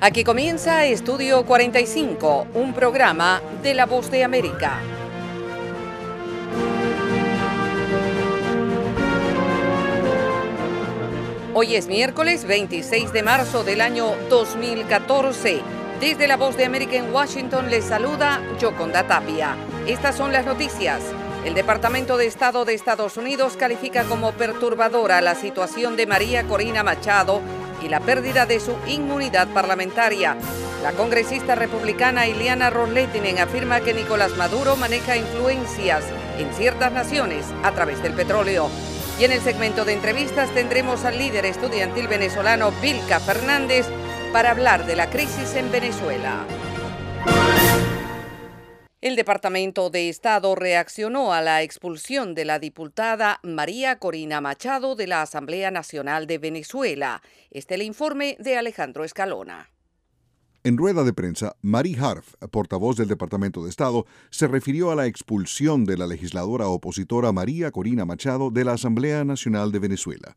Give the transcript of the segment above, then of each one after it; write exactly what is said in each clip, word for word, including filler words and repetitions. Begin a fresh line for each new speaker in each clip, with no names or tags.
Aquí comienza Estudio cuarenta y cinco, un programa de La Voz de América. Hoy es miércoles veintiséis de marzo del año dos mil catorce. Desde La Voz de América en Washington les saluda Yoconda Tapia. Estas son las noticias. El Departamento de Estado de Estados Unidos califica como perturbadora la situación de María Corina Machado y la pérdida de su inmunidad parlamentaria. La congresista republicana Ileana Ros-Lehtinen afirma que Nicolás Maduro maneja influencias en ciertas naciones a través del petróleo. Y en el segmento de entrevistas tendremos al líder estudiantil venezolano Vilca Fernández para hablar de la crisis en Venezuela. El Departamento de Estado reaccionó a la expulsión de la diputada María Corina Machado de la Asamblea Nacional de Venezuela. Este es el informe de Alejandro Escalona.
En rueda de prensa, Marie Harf, portavoz del Departamento de Estado, se refirió a la expulsión de la legisladora opositora María Corina Machado de la Asamblea Nacional de Venezuela.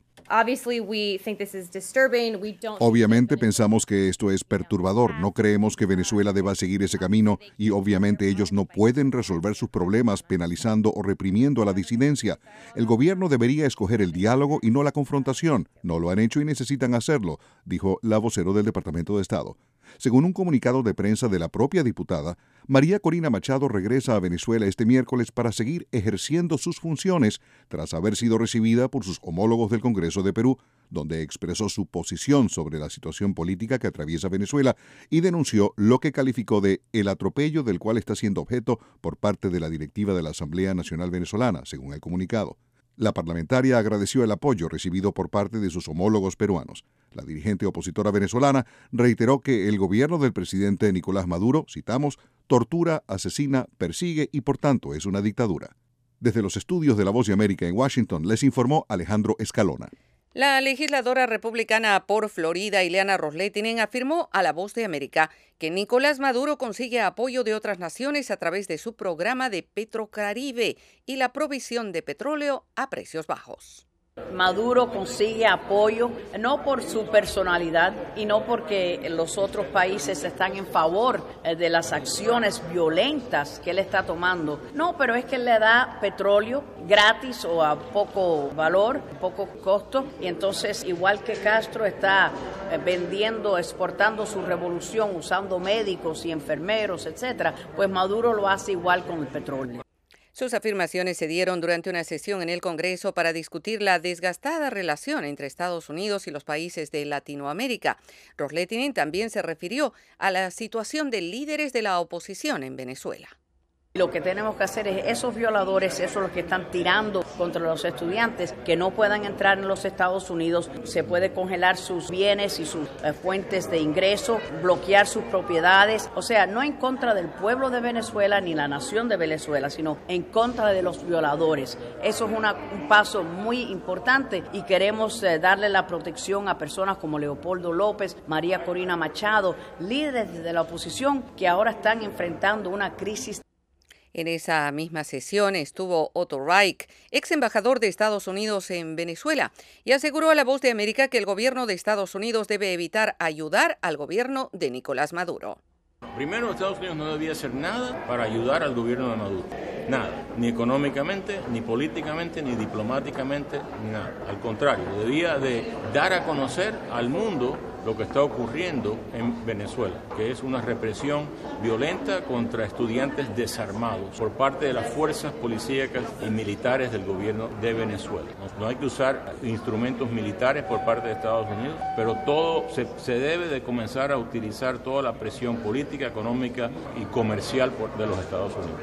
Obviamente pensamos que esto es perturbador, no creemos que Venezuela deba seguir ese camino y obviamente ellos no pueden resolver sus problemas penalizando o reprimiendo a la disidencia. El gobierno debería escoger el diálogo y no la confrontación. No lo han hecho y necesitan hacerlo, dijo la vocero del Departamento de Estado. Según un comunicado de prensa de la propia diputada, María Corina Machado regresa a Venezuela este miércoles para seguir ejerciendo sus funciones tras haber sido recibida por sus homólogos del Congreso de Perú, donde expresó su posición sobre la situación política que atraviesa Venezuela y denunció lo que calificó de el atropello del cual está siendo objeto por parte de la directiva de la Asamblea Nacional Venezolana, según el comunicado. La parlamentaria agradeció el apoyo recibido por parte de sus homólogos peruanos. La dirigente opositora venezolana reiteró que el gobierno del presidente Nicolás Maduro, citamos, tortura, asesina, persigue y por tanto es una dictadura. Desde los estudios de La Voz de América en Washington les informó Alejandro Escalona.
La legisladora republicana por Florida, Ileana Ros-Lehtinen, afirmó a La Voz de América que Nicolás Maduro consigue apoyo de otras naciones a través de su programa de Petrocaribe y la provisión de petróleo a precios bajos.
Maduro consigue apoyo no por su personalidad y no porque los otros países están en favor de las acciones violentas que él está tomando. No, pero es que él le da petróleo gratis o a poco valor, poco costo, y entonces igual que Castro está vendiendo, exportando su revolución usando médicos y enfermeros, etcétera, pues Maduro lo hace igual con el petróleo.
Sus afirmaciones se dieron durante una sesión en el Congreso para discutir la desgastada relación entre Estados Unidos y los países de Latinoamérica. Ros-Lehtinen también se refirió a la situación de líderes de la oposición en Venezuela.
Lo que tenemos que hacer es esos violadores, esos los que están tirando contra los estudiantes, que no puedan entrar en los Estados Unidos. Se puede congelar sus bienes y sus eh, fuentes de ingreso, bloquear sus propiedades. O sea, no en contra del pueblo de Venezuela ni la nación de Venezuela, sino en contra de los violadores. Eso es una, un paso muy importante y queremos eh, darle la protección a personas como Leopoldo López, María Corina Machado, líderes de la oposición que ahora están enfrentando una crisis.
En esa misma sesión estuvo Otto Reich, ex embajador de Estados Unidos en Venezuela, y aseguró a La Voz de América que el gobierno de Estados Unidos debe evitar ayudar al gobierno de Nicolás Maduro.
Primero, Estados Unidos no debía hacer nada para ayudar al gobierno de Maduro. Nada, ni económicamente, ni políticamente, ni diplomáticamente, nada. Al contrario, debía de dar a conocer al mundo lo que está ocurriendo en Venezuela, que es una represión violenta contra estudiantes desarmados por parte de las fuerzas policíacas y militares del gobierno de Venezuela. No, no hay que usar instrumentos militares por parte de Estados Unidos, pero todo se, se debe de comenzar a utilizar toda la presión política, económica y comercial por, de los Estados Unidos.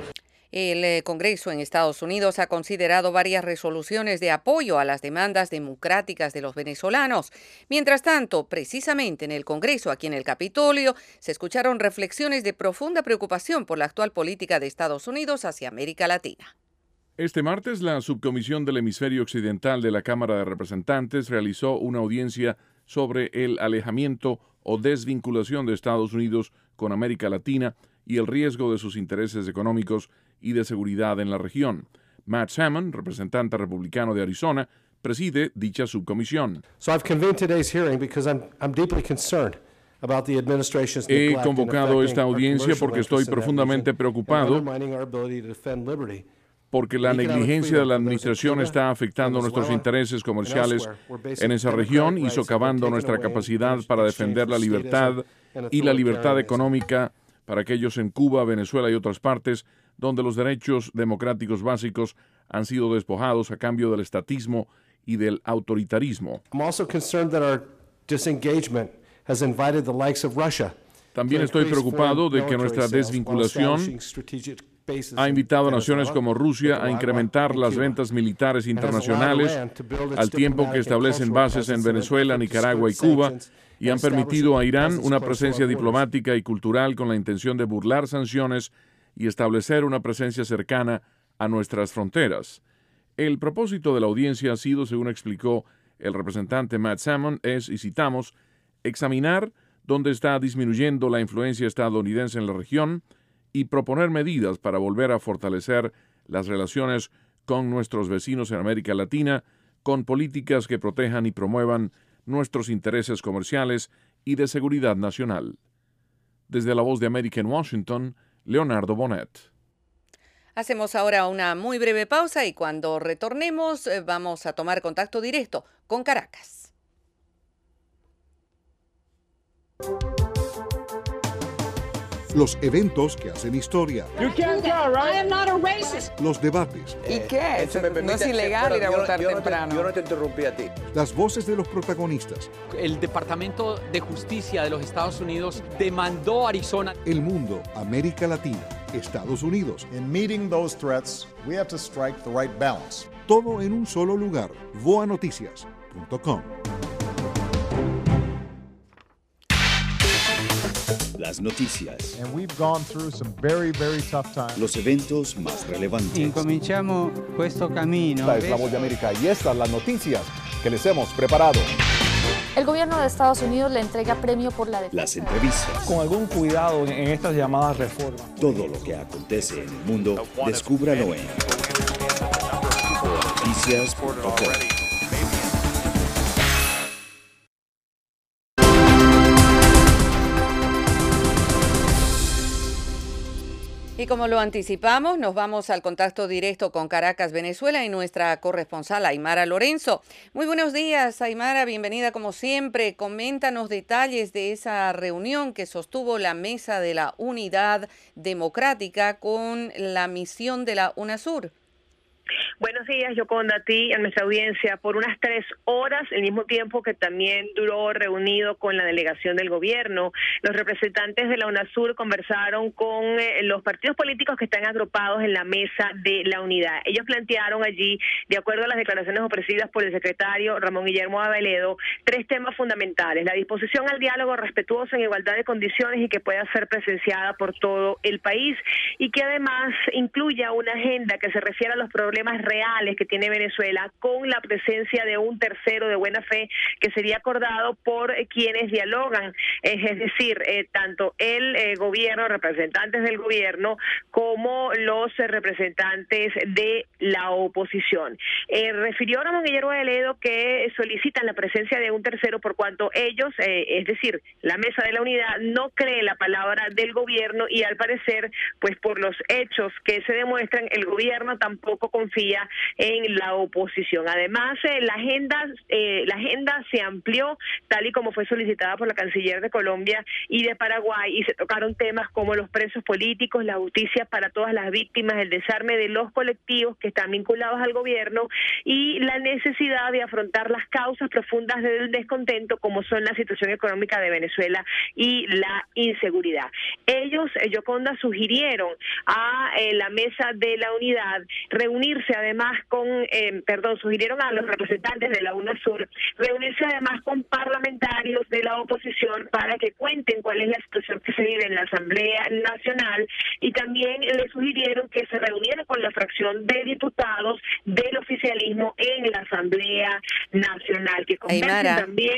El Congreso en Estados Unidos ha considerado varias resoluciones de apoyo a las demandas democráticas de los venezolanos. Mientras tanto, precisamente en el Congreso, aquí en el Capitolio, se escucharon reflexiones de profunda preocupación por la actual política de Estados Unidos hacia América Latina.
Este martes, la Subcomisión del Hemisferio Occidental de la Cámara de Representantes realizó una audiencia sobre el alejamiento o desvinculación de Estados Unidos con América Latina y el riesgo de sus intereses económicos y de seguridad en la región. Matt Salmon, representante republicano de Arizona, preside dicha subcomisión.
So I've convened today's hearing because I'm, I'm deeply concerned
He convocado esta audiencia porque estoy profundamente preocupado porque la negligencia de la administración está afectando nuestros intereses comerciales en esa región y socavando nuestra capacidad para defender la libertad y la libertad económica para aquellos en Cuba, Venezuela y otras partes donde los derechos democráticos básicos han sido despojados a cambio del estatismo y del autoritarismo. También estoy preocupado de que nuestra desvinculación ha invitado a naciones como Rusia a incrementar las ventas militares internacionales al tiempo que establecen bases en Venezuela, Nicaragua y Cuba, y han permitido a Irán una presencia diplomática y cultural con la intención de burlar sanciones y establecer una presencia cercana a nuestras fronteras. El propósito de la audiencia ha sido, según explicó el representante Matt Salmon, es, y citamos, examinar dónde está disminuyendo la influencia estadounidense en la región y proponer medidas para volver a fortalecer las relaciones con nuestros vecinos en América Latina, con políticas que protejan y promuevan nuestros intereses comerciales y de seguridad nacional. Desde La Voz de América en Washington, Leonardo Bonet.
Hacemos ahora una muy breve pausa y cuando retornemos vamos a tomar contacto directo con Caracas.
Los eventos que hacen historia. Los debates.
¿Y qué? No es ilegal ir a votar temprano.
Yo no te interrumpí a ti.
Las voces de los protagonistas.
El Departamento de Justicia de los Estados Unidos demandó a Arizona.
El mundo, América Latina, Estados Unidos.
In meeting those threats, we have to strike the right balance.
Todo en un solo lugar. voa noticias punto com.
Las noticias.
And we've gone through some very, very tough times.
Los eventos más relevantes.
Incominciamo questo cammino.
Esta es La Voz de América y estas las noticias que les hemos preparado.
El gobierno de Estados Unidos le entrega premio por la defensa.
Las entrevistas.
Con algún cuidado en estas llamadas reformas.
Todo lo que acontece en el mundo, descúbralo en voa noticias punto com.
Y como lo anticipamos, nos vamos al contacto directo con Caracas, Venezuela, y nuestra corresponsal Aymara Lorenzo. Muy buenos días, Aymara, bienvenida como siempre. Coméntanos detalles de esa reunión que sostuvo la Mesa de la Unidad Democrática con la misión de la UNASUR.
Buenos días, Yoconda, a ti, a nuestra audiencia, por unas tres horas, el mismo tiempo que también duró reunido con la delegación del gobierno. Los representantes de la UNASUR conversaron con eh, los partidos políticos que están agrupados en la Mesa de la Unidad. Ellos plantearon allí, de acuerdo a las declaraciones ofrecidas por el secretario Ramón Guillermo Aveledo, tres temas fundamentales: la disposición al diálogo respetuoso en igualdad de condiciones y que pueda ser presenciada por todo el país, y que además incluya una agenda que se refiere a los problemas reales que tiene Venezuela, con la presencia de un tercero de buena fe que sería acordado por eh, quienes dialogan, eh, es decir, eh, tanto el eh, gobierno, representantes del gobierno, como los eh, representantes de la oposición. Eh, refirió Ramón Guillermo Aveledo que solicitan la presencia de un tercero por cuanto ellos, eh, es decir, la Mesa de la Unidad, no cree la palabra del gobierno, y al parecer, pues por los hechos que se demuestran, el gobierno tampoco confía en la oposición. Además, eh, la agenda eh, la agenda se amplió tal y como fue solicitada por la canciller de Colombia y de Paraguay, y se tocaron temas como los presos políticos, la justicia para todas las víctimas, el desarme de los colectivos que están vinculados al gobierno y la necesidad de afrontar las causas profundas del descontento, como son la situación económica de Venezuela y la inseguridad. Ellos, eh, Yoconda, sugirieron a eh, la Mesa de la Unidad reunirse además con, eh, perdón, sugirieron a los representantes de la UNASUR reunirse además con parlamentarios de la oposición para que cuenten cuál es la situación que se vive en la Asamblea Nacional, y también le sugirieron que se reuniera con la fracción de diputados del oficialismo en la Asamblea Nacional, que conversen también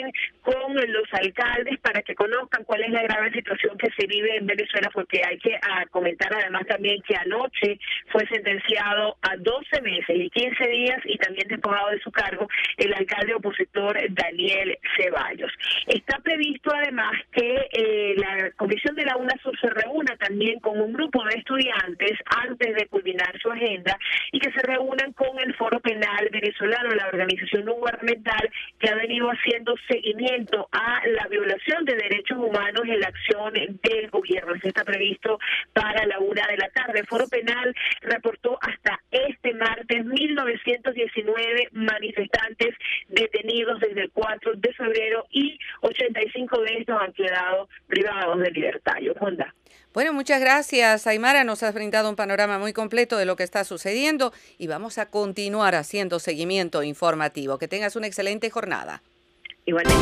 con los alcaldes para que conozcan cuál es la grave situación que se vive en Venezuela, porque hay que a, comentar además también que anoche fue sentenciado a doce meses y quince días y también despojado de su cargo el alcalde opositor Daniel Ceballos. Está previsto además que eh, la comisión de la UNASUR se reúna también con un grupo de estudiantes antes de culminar su agenda y que se reúnan con el Foro Penal Venezolano, la organización no gubernamental que ha venido haciendo seguimiento a la violación de derechos humanos en la acción del gobierno. Eso está previsto para la una de la tarde. El Foro Penal reportó hasta este martes mil novecientos diecinueve manifestantes detenidos desde el cuatro de febrero y ochenta y cinco de estos han quedado privados de libertad. Yoconda.
Bueno, muchas gracias, Aymara. Nos has brindado un panorama muy completo de lo que está sucediendo y vamos a continuar haciendo seguimiento informativo. Que tengas una excelente jornada.
Igualmente.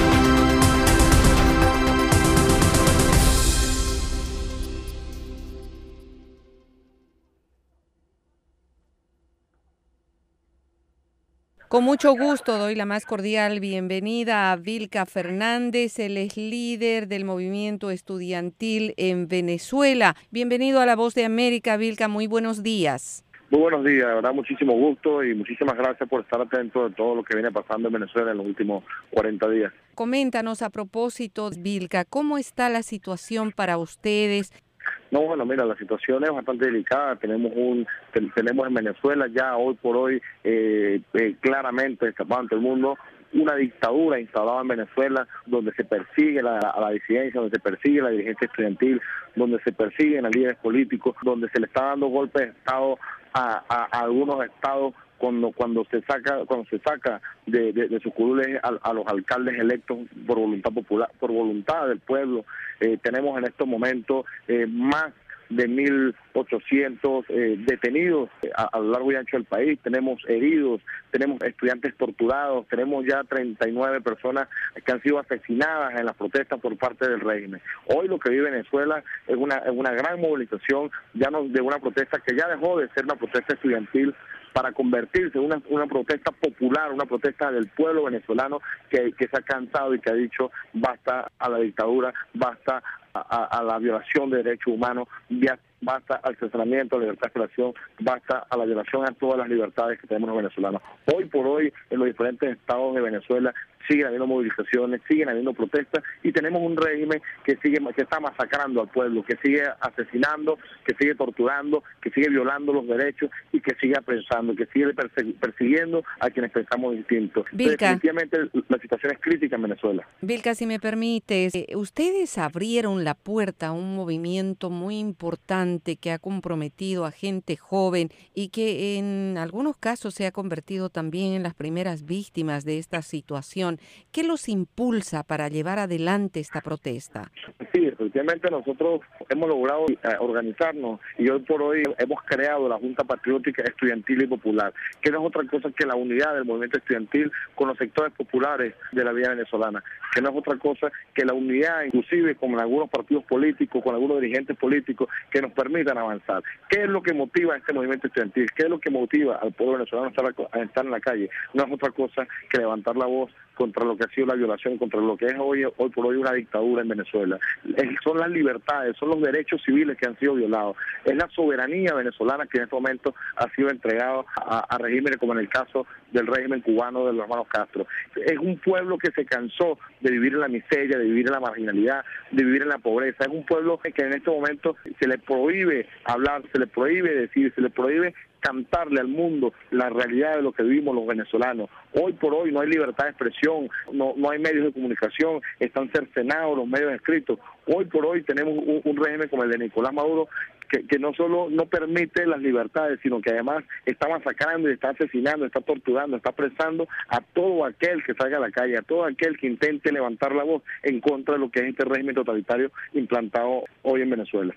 Con mucho gusto doy la más cordial bienvenida a Vilca Fernández. Él es líder del movimiento estudiantil en Venezuela. Bienvenido a La Voz de América, Vilca. Muy buenos días.
Muy buenos días, de verdad, muchísimo gusto y muchísimas gracias por estar atento de todo lo que viene pasando en Venezuela en los últimos cuarenta días.
Coméntanos a propósito, Vilca, ¿cómo está la situación para ustedes?
No, bueno, mira, la situación es bastante delicada. Tenemos un tenemos en Venezuela ya hoy por hoy eh, eh, claramente destapado ante el mundo una dictadura instalada en Venezuela donde se persigue la, a la disidencia, donde se persigue la dirigencia estudiantil, donde se persiguen a líderes políticos, donde se le está dando golpes de Estado a, a, a algunos estados cuando cuando se saca cuando se saca de, de, de sus curules a, a los alcaldes electos por voluntad popular, por voluntad del pueblo. Eh, tenemos en estos momentos eh, más de mil ochocientos eh, detenidos a, a lo largo y ancho del país, tenemos heridos, tenemos estudiantes torturados, tenemos ya treinta y nueve personas que han sido asesinadas en las protestas por parte del régimen. Hoy lo que vive Venezuela es una, es una gran movilización ya no de una protesta que ya dejó de ser una protesta estudiantil para convertirse en una, una protesta popular, una protesta del pueblo venezolano que, que se ha cansado y que ha dicho basta a la dictadura, basta a, a, a la violación de derechos humanos, basta al censuramiento, a la libertad de expresión, basta a la violación a todas las libertades que tenemos los venezolanos. Hoy por hoy, en los diferentes estados de Venezuela, siguen habiendo movilizaciones, siguen habiendo protestas y tenemos un régimen que sigue que está masacrando al pueblo, que sigue asesinando, que sigue torturando, que sigue violando los derechos y que sigue apresando, que sigue persiguiendo a quienes pensamos distintos. Definitivamente la situación es crítica en Venezuela.
Vilca, si me permites, ustedes abrieron la puerta a un movimiento muy importante que ha comprometido a gente joven y que en algunos casos se ha convertido también en las primeras víctimas de esta situación. ¿Qué los impulsa para llevar adelante esta protesta?
Sí, efectivamente nosotros hemos logrado organizarnos y hoy por hoy hemos creado la Junta Patriótica Estudiantil y Popular, que no es otra cosa que la unidad del movimiento estudiantil con los sectores populares de la vida venezolana, que no es otra cosa que la unidad inclusive con algunos partidos políticos, con algunos dirigentes políticos que nos permitan avanzar. ¿Qué es lo que motiva a este movimiento estudiantil? ¿Qué es lo que motiva al pueblo venezolano a estar, a estar en la calle? No es otra cosa que levantar la voz contra lo que ha sido la violación, contra lo que es hoy, hoy por hoy una dictadura en Venezuela. Es, son las libertades, son los derechos civiles que han sido violados. Es la soberanía venezolana que en este momento ha sido entregada a, a regímenes como en el caso del régimen cubano de los hermanos Castro. Es un pueblo que se cansó de vivir en la miseria, de vivir en la marginalidad, de vivir en la pobreza. Es un pueblo que en este momento se le prohíbe hablar, se le prohíbe decir, se le prohíbe cantarle al mundo la realidad de lo que vivimos los venezolanos. Hoy por hoy no hay libertad de expresión, no, no hay medios de comunicación, están cercenados los medios escritos. Hoy por hoy tenemos un, un régimen como el de Nicolás Maduro que, que no solo no permite las libertades, sino que además está masacrando y está asesinando, está torturando, está apresando a todo aquel que salga a la calle, a todo aquel que intente levantar la voz en contra de lo que es este régimen totalitario implantado hoy en Venezuela.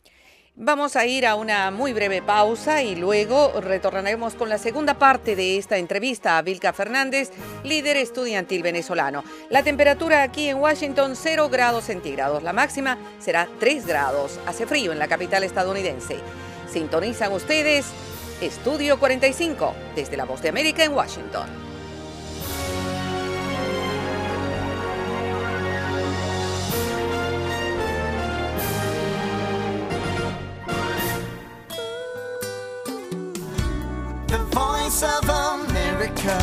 Vamos a ir a una muy breve pausa y luego retornaremos con la segunda parte de esta entrevista a Vilca Fernández, líder estudiantil venezolano. La temperatura aquí en Washington, cero grados centígrados. La máxima será tres grados. Hace frío en la capital estadounidense. Sintonizan ustedes Estudio cuarenta y cinco desde La Voz de América en Washington.
Voice of America.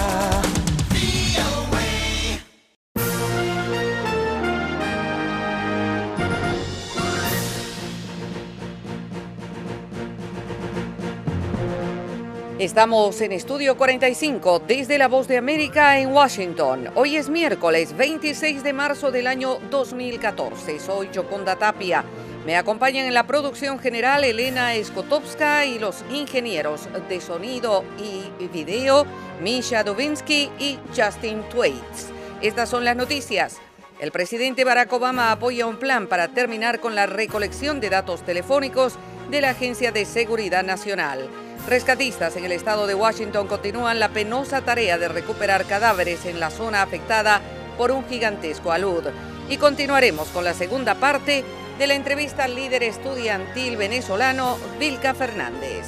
Estamos en Estudio cuarenta y cinco desde La Voz de América en Washington. Hoy es miércoles veintiséis de marzo del año dos mil catorce. Soy Yoconda Tapia. Me acompañan en la producción general Elena Skotowska y los ingenieros de sonido y video Misha Dubinsky y Justin Twaits. Estas son las noticias. El presidente Barack Obama apoya un plan para terminar con la recolección de datos telefónicos de la Agencia de Seguridad Nacional. Rescatistas en el estado de Washington continúan la penosa tarea de recuperar cadáveres en la zona afectada por un gigantesco alud. Y continuaremos con la segunda parte de la entrevista al líder estudiantil venezolano Vilca Fernández.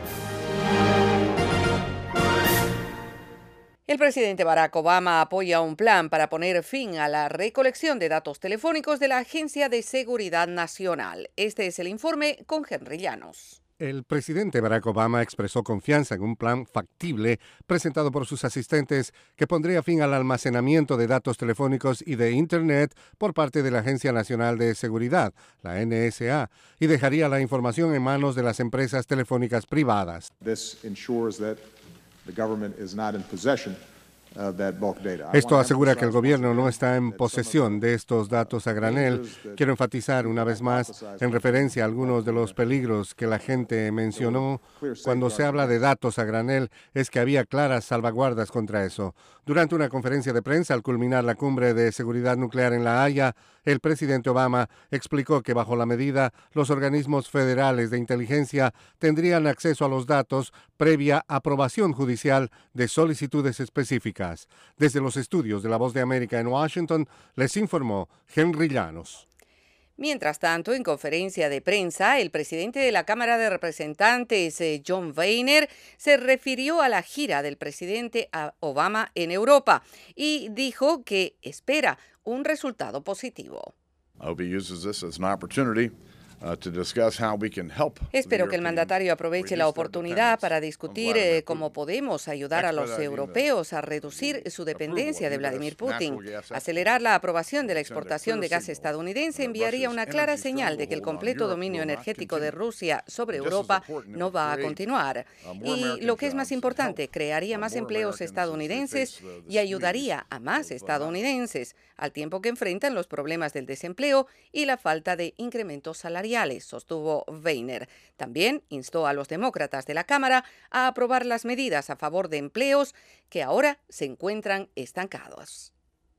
El presidente Barack Obama apoya un plan para poner fin a la recolección de datos telefónicos de la Agencia de Seguridad Nacional. Este es el informe con Henry Llanos.
El presidente Barack Obama expresó confianza en un plan factible presentado por sus asistentes que pondría fin al almacenamiento de datos telefónicos y de Internet por parte de la Agencia Nacional de Seguridad, la N S A, y dejaría la información en manos de las empresas telefónicas privadas.
This ensures that the government is not in possession.
Esto asegura que el gobierno no está en posesión de estos datos a granel. Quiero enfatizar una vez más, en referencia a algunos de los peligros que la gente mencionó cuando se habla de datos a granel, es que había claras salvaguardas contra eso. Durante una conferencia de prensa al culminar la cumbre de seguridad nuclear en La Haya, el presidente Obama explicó que bajo la medida los organismos federales de inteligencia tendrían acceso a los datos previa aprobación judicial de solicitudes específicas. Desde los estudios de La Voz de América en Washington, les informó Henry Llanos.
Mientras tanto, en conferencia de prensa, el presidente de la Cámara de Representantes, John Boehner, se refirió a la gira del presidente Obama en Europa y dijo que espera un resultado positivo. Espero que el mandatario aproveche la oportunidad para discutir eh, cómo podemos ayudar a los europeos a reducir su dependencia de Vladimir Putin. Acelerar la aprobación de la exportación de gas estadounidense enviaría una clara señal de que el completo dominio energético de Rusia sobre Europa no va a continuar. Y lo que es más importante, crearía más empleos estadounidenses y ayudaría a más estadounidenses, al tiempo que enfrentan los problemas del desempleo y la falta de incrementos salariales, sostuvo Boehner. También instó a los demócratas de la Cámara a aprobar las medidas a favor de empleos que ahora se encuentran estancados.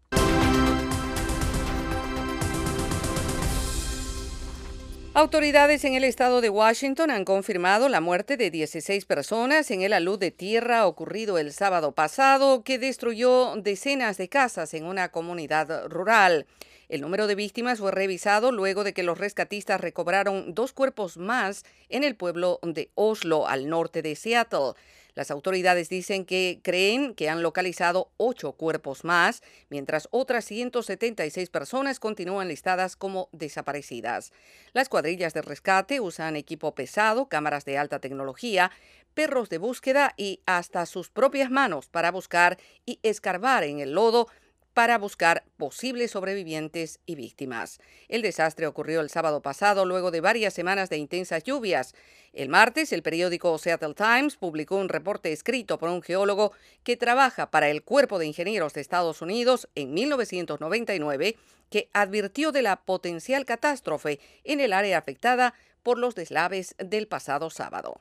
Autoridades en el estado de Washington han confirmado la muerte de dieciséis personas en el alud de tierra ocurrido el sábado pasado que destruyó decenas de casas en una comunidad rural. El número de víctimas fue revisado luego de que los rescatistas recobraron dos cuerpos más en el pueblo de Oslo, al norte de Seattle. Las autoridades dicen que creen que han localizado ocho cuerpos más, mientras otras ciento setenta y seis personas continúan listadas como desaparecidas. Las cuadrillas de rescate usan equipo pesado, cámaras de alta tecnología, perros de búsqueda y hasta sus propias manos para buscar y escarbar en el lodo para buscar posibles sobrevivientes y víctimas. El desastre ocurrió el sábado pasado luego de varias semanas de intensas lluvias. El martes, el periódico Seattle Times publicó un reporte escrito por un geólogo que trabaja para el Cuerpo de Ingenieros de Estados Unidos en mil novecientos noventa y nueve, que advirtió de la potencial catástrofe en el área afectada por los deslaves del pasado sábado.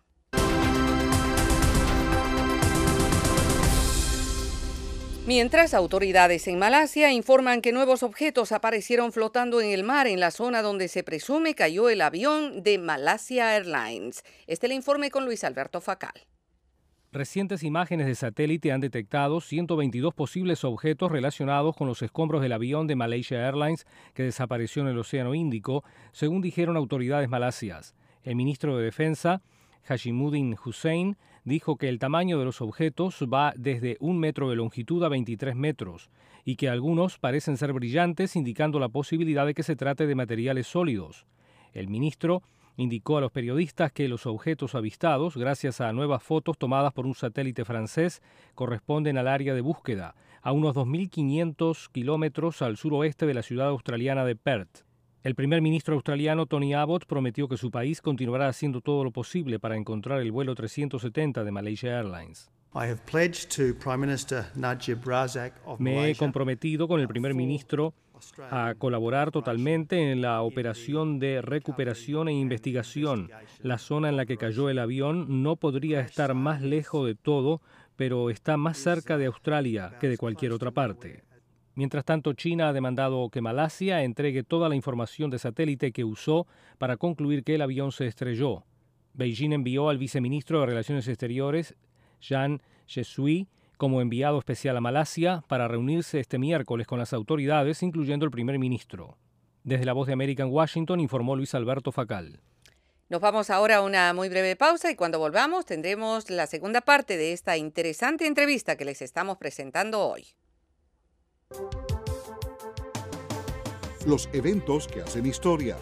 Mientras, autoridades en Malasia informan que nuevos objetos aparecieron flotando en el mar en la zona donde se presume cayó el avión de Malaysia Airlines. Este es el informe con Luis Alberto Facal.
Recientes imágenes de satélite han detectado ciento veintidós posibles objetos relacionados con los escombros del avión de Malaysia Airlines que desapareció en el Océano Índico, según dijeron autoridades malasias. El ministro de Defensa, Hashimuddin Hussein, dijo que el tamaño de los objetos va desde un metro de longitud a veintitrés metros y que algunos parecen ser brillantes, indicando la posibilidad de que se trate de materiales sólidos. El ministro Indicó a los periodistas que los objetos avistados, gracias a nuevas fotos tomadas por un satélite francés, corresponden al área de búsqueda, a unos dos mil quinientos kilómetros al suroeste de la ciudad australiana de Perth. El primer ministro australiano Tony Abbott prometió que su país continuará haciendo todo lo posible para encontrar el vuelo trescientos setenta de Malaysia Airlines. Me he comprometido con el primer ministro a colaborar totalmente en la operación de recuperación e investigación. La zona en la que cayó el avión no podría estar más lejos de todo, pero está más cerca de Australia que de cualquier otra parte. Mientras tanto, China ha demandado que Malasia entregue toda la información de satélite que usó para concluir que el avión se estrelló. Beijing envió al viceministro de Relaciones Exteriores, Zhang Zheshui, como enviado especial a Malasia para reunirse este miércoles con las autoridades, incluyendo el primer ministro. Desde La Voz de América en Washington, informó Luis Alberto Facal.
Nos vamos ahora a una muy breve pausa y cuando volvamos tendremos la segunda parte de esta interesante entrevista que les estamos presentando hoy.
Los eventos que hacen historia.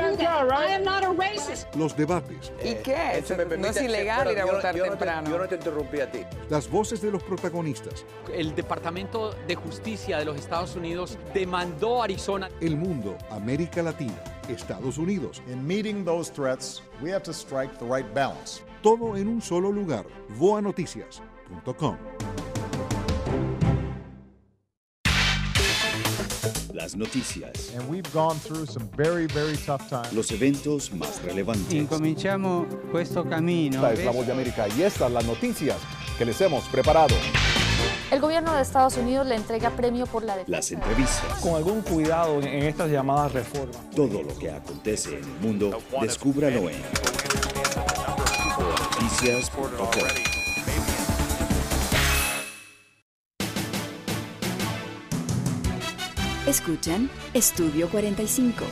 Los debates.
¿Y qué? No es ilegal ir a votar temprano. Yo no te interrumpí a ti.
Las voces de los protagonistas.
El Departamento de Justicia de los Estados Unidos demandó a Arizona.
El mundo, América Latina, Estados Unidos.
In meeting those threats, we have to strike the right balance.
Todo en un solo lugar. voa noticias punto com.
Las noticias.
And we've gone through some very, very tough times.
Los eventos más relevantes.
Incominciamo questo cammino.
Esta es La Voz de América y estas las noticias que les hemos preparado.
El gobierno de Estados Unidos le entrega premio por la defensa.
Las entrevistas.
Con algún cuidado en estas llamadas reformas.
Todo lo que acontece en el mundo, descúbralo en voa noticias punto com.
Escuchan Estudio cuarenta y cinco.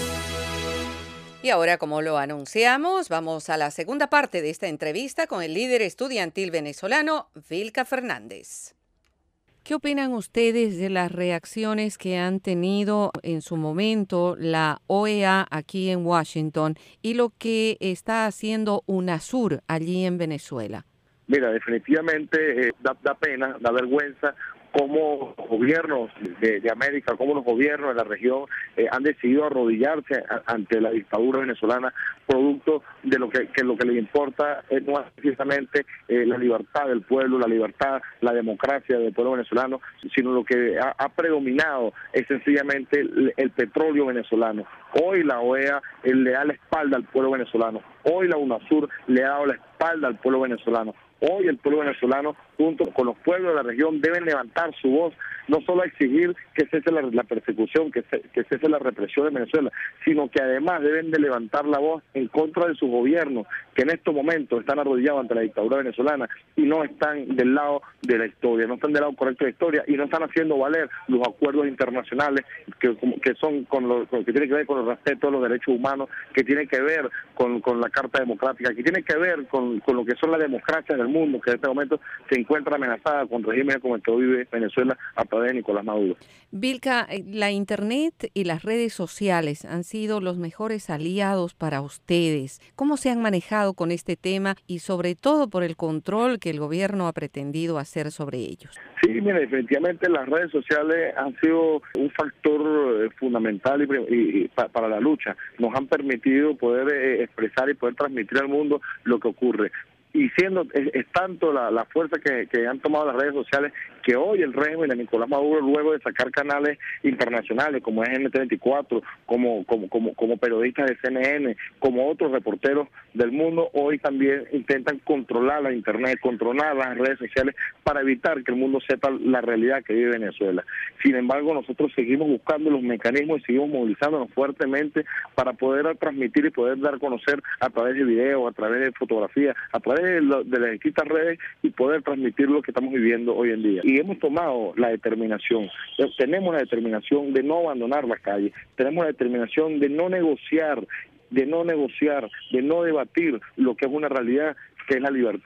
Y ahora, como lo anunciamos, vamos a la segunda parte de esta entrevista con el líder estudiantil venezolano, Vilca Fernández. ¿Qué opinan ustedes de las reacciones que han tenido en su momento la O E A aquí en Washington y lo que está haciendo UNASUR allí en Venezuela?
Mira, definitivamente eh, da, da pena, da vergüenza cómo los gobiernos de, de América, cómo los gobiernos de la región eh, han decidido arrodillarse a, ante la dictadura venezolana, producto de lo que, que lo que les importa es no es precisamente eh, la libertad del pueblo, la libertad, la democracia del pueblo venezolano, sino lo que ha, ha predominado es sencillamente el, el petróleo venezolano. Hoy la O E A eh, le da la espalda al pueblo venezolano, hoy la UNASUR le ha dado la espalda al pueblo venezolano. Hoy el pueblo venezolano, junto con los pueblos de la región, deben levantar su voz, no solo a exigir que cese la, la persecución, que, se, que cese la represión en Venezuela, sino que además deben de levantar la voz en contra de sus gobiernos, que en estos momentos están arrodillados ante la dictadura venezolana y no están del lado de la historia, no están del lado correcto de la historia y no están haciendo valer los acuerdos internacionales que, que son con lo, con, que tienen que ver con el respeto de los derechos humanos, que tienen que ver con, con la Carta Democrática, que tienen que ver con, con lo que son las democracias del mundo, que en este momento se encuentra amenazada con regímenes como el que vive Venezuela a través de Nicolás Maduro.
Vilca, la Internet y las redes sociales han sido los mejores aliados para ustedes. ¿Cómo se han manejado con este tema y sobre todo por el control que el gobierno ha pretendido hacer sobre ellos?
Sí, mira, definitivamente las redes sociales han sido un factor eh, fundamental y, y, y pa, para la lucha. Nos han permitido poder eh, expresar y poder transmitir al mundo lo que ocurre. Y siendo es, es tanto la, la fuerza que, que han tomado las redes sociales que hoy el régimen de Nicolás Maduro, luego de sacar canales internacionales como es N T veinticuatro, como, como, como, como periodistas de C N N, como otros reporteros del mundo, hoy también intentan controlar la Internet, controlar las redes sociales para evitar que el mundo sepa la realidad que vive Venezuela. Sin embargo, nosotros seguimos buscando los mecanismos y seguimos movilizándonos fuertemente para poder transmitir y poder dar a conocer a través de videos, a través de fotografías, a través de, lo, de las distintas redes y poder transmitir lo que estamos viviendo hoy en día. Y hemos tomado la determinación, tenemos la determinación de no abandonar la calle, tenemos la determinación de no negociar, de no negociar, de no debatir lo que es una realidad, que es la libertad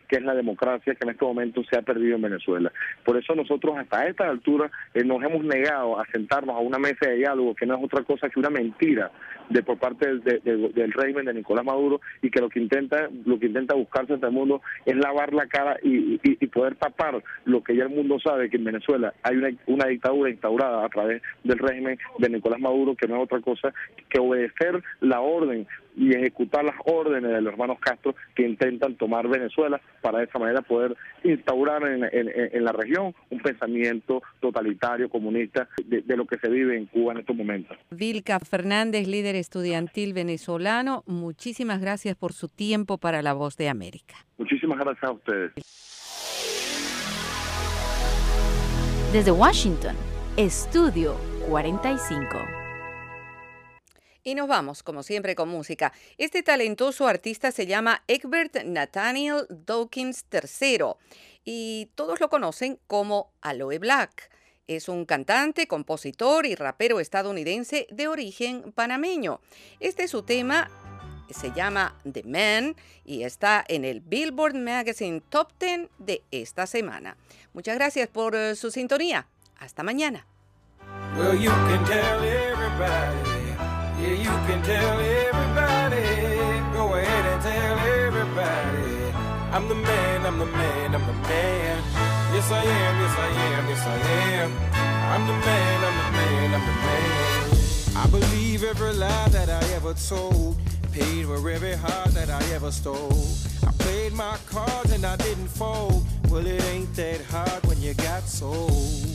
que es la democracia que en este momento se ha perdido en Venezuela. Por eso nosotros hasta esta altura eh, nos hemos negado a sentarnos a una mesa de diálogo que no es otra cosa que una mentira de por parte de, de, del régimen de Nicolás Maduro, y que lo que intenta lo que intenta buscarse ante el mundo es lavar la cara y, y, y poder tapar lo que ya el mundo sabe, que en Venezuela hay una, una dictadura instaurada a través del régimen de Nicolás Maduro, que no es otra cosa que obedecer la orden y ejecutar las órdenes de los hermanos Castro, que intentan tomar Venezuela para de esa manera poder instaurar en, en, en la región un pensamiento totalitario, comunista, de, de lo que se vive en Cuba en estos momentos.
Vilca Fernández, líder estudiantil venezolano, muchísimas gracias por su tiempo para La Voz de América.
Muchísimas gracias a ustedes.
Desde Washington, Estudio cuarenta y cinco.
Y nos vamos, como siempre, con música. Este talentoso artista se llama Egbert Nathaniel Dawkins tercero y todos lo conocen como Aloe Black. Es un cantante, compositor y rapero estadounidense de origen panameño. Este es su tema, se llama The Man y está en el Billboard Magazine Top diez de esta semana. Muchas gracias por uh, su sintonía. Hasta mañana.
Well, you can tell everybody. Yeah, you can tell everybody. Go ahead and tell everybody. I'm the man, I'm the man, I'm the man. Yes, I am, yes, I am, yes, I am. I'm the man, I'm the man, I'm the man. I believe every lie that I ever told. Paid for every heart that I ever stole. I played my cards and I didn't fold. Well, it ain't that hard when you got sold.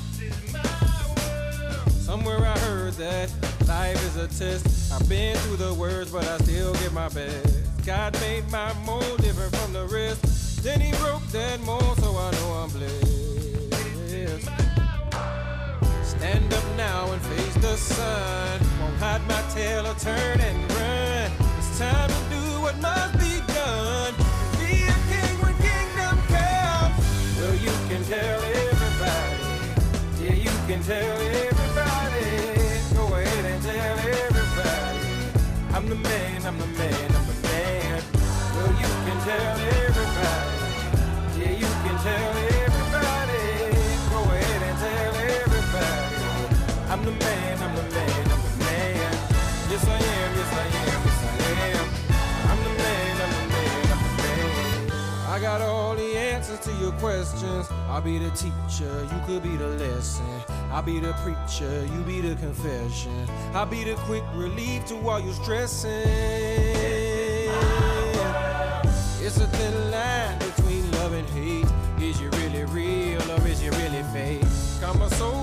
Somewhere I heard that life is a test. I've been through the worst, but I still give my best. God made my mold different from the rest. Then he broke that mold, so I know I'm blessed. Stand up now and face the sun. Won't hide my tail or turn and run. It's time to do what must be done. Be a king when kingdom comes. Well, you can tell everybody. Yeah, you can tell everybody. I'm the man, I'm the man, I'm the man. Well, you can tell everybody. Yeah, you can tell everybody. Go ahead and tell everybody. I'm the man, I'm the man, I'm the man. Yes, I am, yes, I am, yes, I am. I'm the man, I'm the man, I'm the man. I got all the answers to your questions. I'll be the teacher, you could be the lesson. I'll be the preacher, you be the confession. I'll be the quick relief to all your stressing. It's a thin line between love and hate. Is you really real or is you really fake? Got my soul